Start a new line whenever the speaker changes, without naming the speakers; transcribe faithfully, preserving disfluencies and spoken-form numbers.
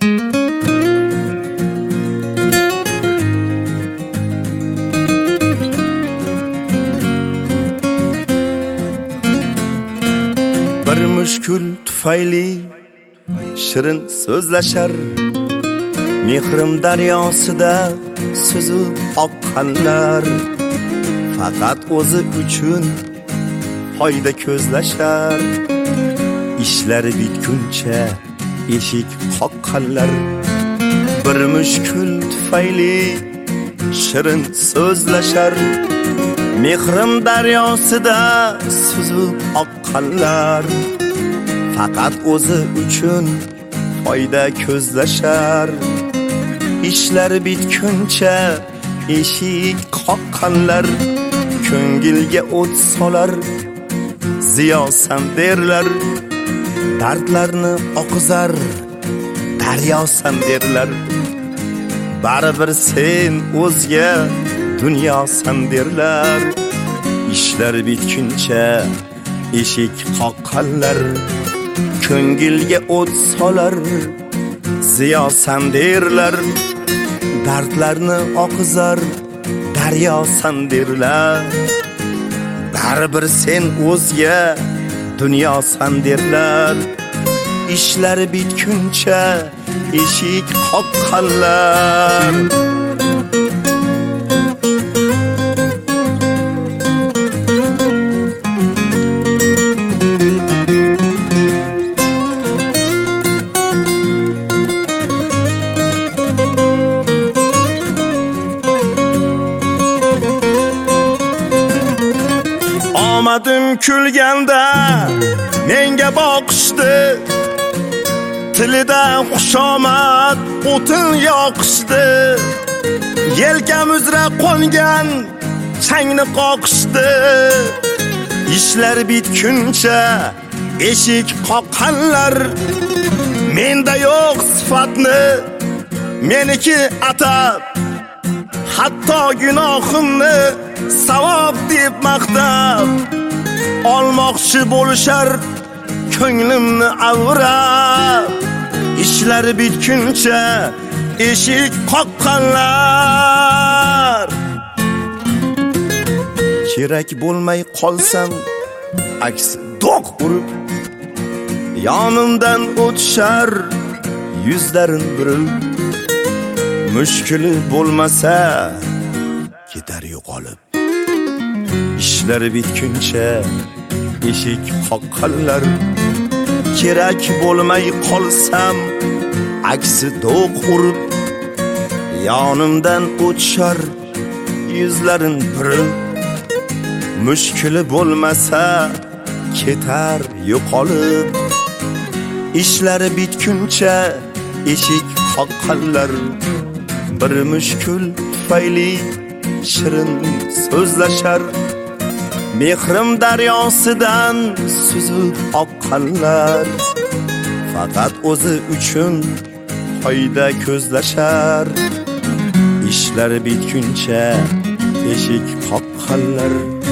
Bir mushkul tufayli shirin so'zlashar, mehrim daryosida suzib oqqanlar faqat o'zi uchun foyda ko'zlashar. Ishlari bitguncha eshik qoqqanlar, bir mushkul tufayli shirin so'zlashar, mehrim daryosida suzib oqqanlar faqat o'zi uchun foyda ko'zlashar. Ishlari bitguncha eshik qoqqanlar, ko'ngilga o't solar, ziyosan derlar, dardlarni oqizar, daryosan derlar. Baribir sen o'zga dunyosan derlar. Ishlar bitguncha eshik qoqqanlar, ko'ngilga o't solar, ziyosan derlar, dardlarni oqizar, daryosan derlar. Baribir sen o'zga dunyosan derlar. Ishlari bitguncha eshik qoqqanlar. Omadim kulganda menga boqishdi, tilida xushomad o'tin yoqishdi. Yelkam uzra qo'ngan changni qoqishdi. Ishlar bitguncha eshik qoqqanlar, menda yo'q sifatni meniki atab, hatto gunohimni savob deb maqtab olmoqchi bo'lishar ko'nglimni avrab. Ishlar bitguncha eshik qoqqanlar. Kerak bo'lmay qolsam aks do'q urib, yonimdan o'tishar yuzlarin burib. Mushkuli bo'lmasa ketar yo'qolib. Ishlar bitguncha eshik qoqqanlar. Kerak bo'lmay qolsam aksi do'q urib, yonimdan o'tishar yuzlarin burib. Mushkuli bo'lmasa ketar yo'qolib. Ishlari bitguncha eshik qoqqanlar. Bir mushkul tufayli shirin so'zlashar, mehrim daryosidan suzib oqqanlar faqat o'zi uchun foyda ko'zlashar. Ishlari bitguncha eshik qoqqanlar.